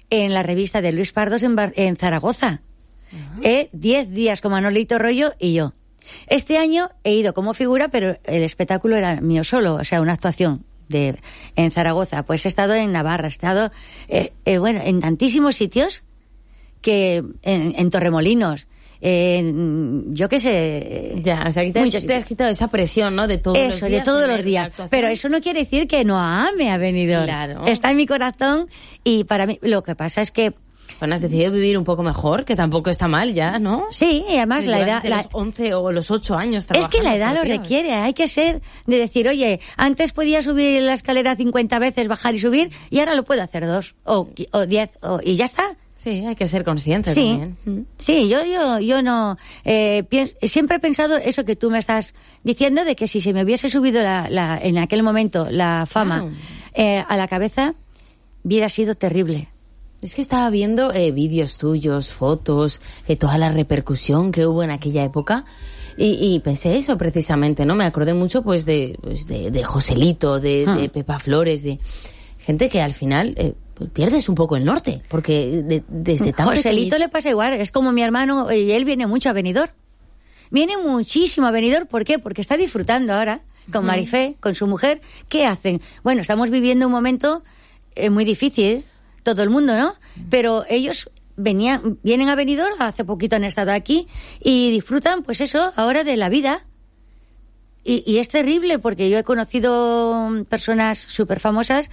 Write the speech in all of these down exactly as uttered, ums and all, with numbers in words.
en la revista de Luis Pardos en, Bar- en Zaragoza. Uh-huh. Eh, diez días con Manolito Rollo y yo. Este año he ido como figura, pero el espectáculo era mío solo, o sea, una actuación de en Zaragoza. Pues he estado en Navarra, he estado, eh, eh, bueno, en tantísimos sitios que en, en Torremolinos. Eh, yo qué sé, ya, o sea, que te, te has quitado esa presión, ¿no? De todos eso, los días, de todos los días. Pero eso no quiere decir que no ame a Benidorm. Claro. Está en mi corazón y para mí lo que pasa es que bueno, has decidido vivir un poco mejor, que tampoco está mal ya, ¿no? Sí, y además y la edad... La... los once o los ocho años trabajando. Es que la edad lo requiere, hay que ser de decir, oye, antes podía subir la escalera cincuenta veces, bajar y subir, y ahora lo puedo hacer dos, o, o diez, o, y ya está. Sí, hay que ser consciente sí, también. Sí, yo, yo, yo no... Eh, pienso, siempre he pensado eso que tú me estás diciendo, de que si se me hubiese subido la, la, en aquel momento la fama wow. eh, a la cabeza, hubiera sido terrible. Es que estaba viendo eh, vídeos tuyos, fotos, eh, toda la repercusión que hubo en aquella época y, y pensé eso precisamente, ¿no? Me acordé mucho pues de, pues, de, de Joselito, de, ah. de Pepa Flores, de gente que al final eh, pues pierdes un poco el norte, porque de, desde tan Joselito pequeñito... le pasa igual, es como mi hermano, y él viene mucho a Benidorm. Viene muchísimo a Benidorm, ¿por qué? Porque está disfrutando ahora con uh-huh. Marifé, con su mujer. ¿Qué hacen? Bueno, estamos viviendo un momento eh, muy difícil, todo el mundo, ¿no? Pero ellos venían, vienen a Benidorm, hace poquito han estado aquí, y disfrutan, pues eso, ahora de la vida. Y, y es terrible, porque yo he conocido personas súper famosas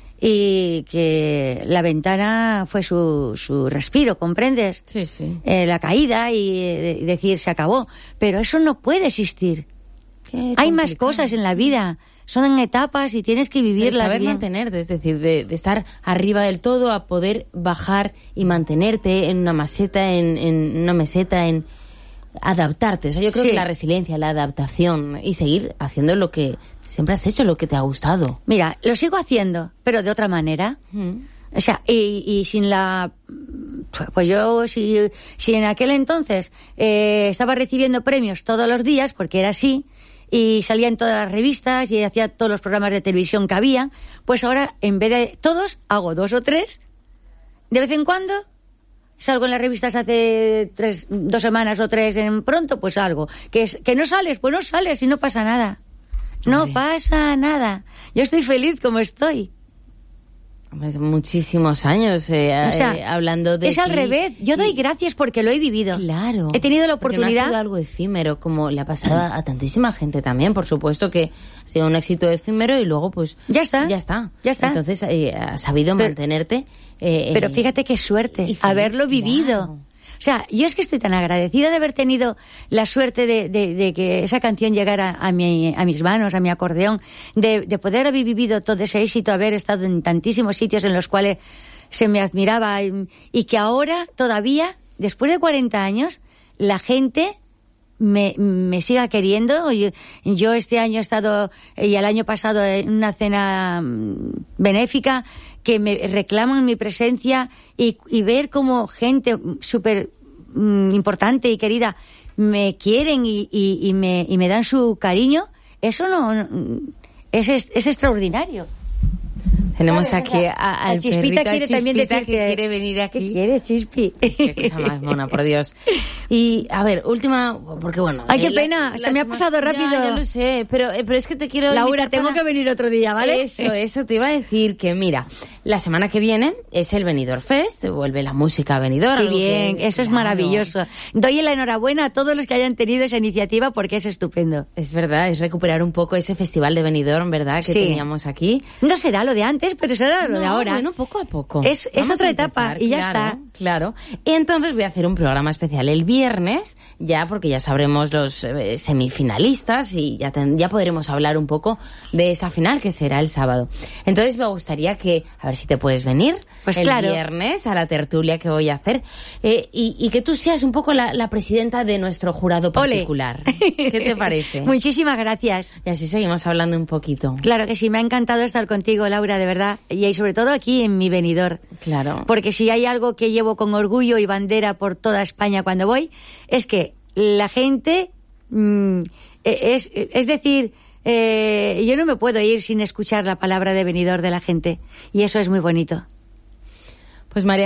y que la ventana fue su, su respiro, ¿comprendes? Sí, sí. Eh, la caída y, y decir, se acabó. Pero eso no puede existir. Hay más cosas en la vida. Son etapas y tienes que vivirlas. Saber bien. mantenerte, es decir, de, de estar arriba del todo a poder bajar y mantenerte en una meseta, en, en una meseta, en adaptarte. O sea, yo creo sí. que la resiliencia, la adaptación y seguir haciendo lo que siempre has hecho, lo que te ha gustado. Mira, lo sigo haciendo, pero de otra manera. Mm. O sea, y, y sin la... Pues yo, si, si en aquel entonces eh, estaba recibiendo premios todos los días, porque era así, y salía en todas las revistas y hacía todos los programas de televisión que había, pues ahora en vez de todos hago dos o tres. De vez en cuando salgo en las revistas hace tres, dos semanas o tres en pronto, pues salgo. Que es que no sales, pues no sales y no pasa nada. No Ay. pasa nada. Yo estoy feliz como estoy. Pues muchísimos años eh, o sea, eh, hablando de es al ti. revés, yo doy gracias porque lo he vivido. Claro. He tenido la oportunidad. Porque no ha sido algo efímero, como le ha pasado a, a tantísima gente también, por supuesto que ha sido un éxito efímero y luego pues ya está. Ya está. Ya está. Entonces eh, has sabido pero, mantenerte. Eh, pero fíjate qué suerte feliz, haberlo vivido. Claro. O sea, yo es que estoy tan agradecida de haber tenido la suerte de, de, de que esa canción llegara a, mi, a mis manos, a mi acordeón, de, de poder haber vivido todo ese éxito, haber estado en tantísimos sitios en los cuales se me admiraba y, y que ahora todavía, después de cuarenta años, la gente me, me siga queriendo. Yo, yo este año he estado, y el año pasado, en una cena benéfica, que me reclaman mi presencia y, y ver cómo gente súper mm, importante y querida me quieren y, y, y, me, y me dan su cariño, eso no, no es, es extraordinario. Tenemos aquí a, al Chispita perrito, quiere Chispita también decir que, que quiere venir aquí. ¿Qué quieres, Chispi? Qué cosa más mona, por Dios. Y, a ver, última, porque bueno... Ay, qué la, pena, la, se me ha pasado rápido. Ya, ya lo sé, pero, pero es que te quiero... Laura, tengo para... que venir otro día, ¿vale? Eso, eso, te iba a decir que, mira, la semana que viene es el Benidorm Fest, vuelve la música a Benidorm. Qué bien, que, eso claro. es maravilloso. Doy la enhorabuena a todos los que hayan tenido esa iniciativa porque es estupendo. Es verdad, es recuperar un poco ese festival de Benidorm, ¿verdad?, que sí. teníamos aquí. No será lo de antes, pero será lo no, de ahora. Bueno, poco a poco. Es, es otra etapa y ya claro, está. Claro. Y entonces voy a hacer un programa especial el viernes, ya porque ya sabremos los eh, semifinalistas y ya, ten, ya podremos hablar un poco de esa final que será el sábado. Entonces me gustaría que, a ver si te puedes venir pues el claro. viernes a la tertulia que voy a hacer eh, y, y que tú seas un poco la, la presidenta de nuestro jurado particular. Ole. ¿Qué te parece? Muchísimas gracias. Y así seguimos hablando un poquito. Claro que sí, me ha encantado estar contigo, Laura, de verdad. Y sobre todo aquí en mi Benidorm. Claro. Porque si hay algo que llevo con orgullo y bandera por toda España cuando voy, es que la gente, mmm, es, es decir, eh, yo no me puedo ir sin escuchar la palabra de Benidorm de la gente. Y eso es muy bonito. Pues María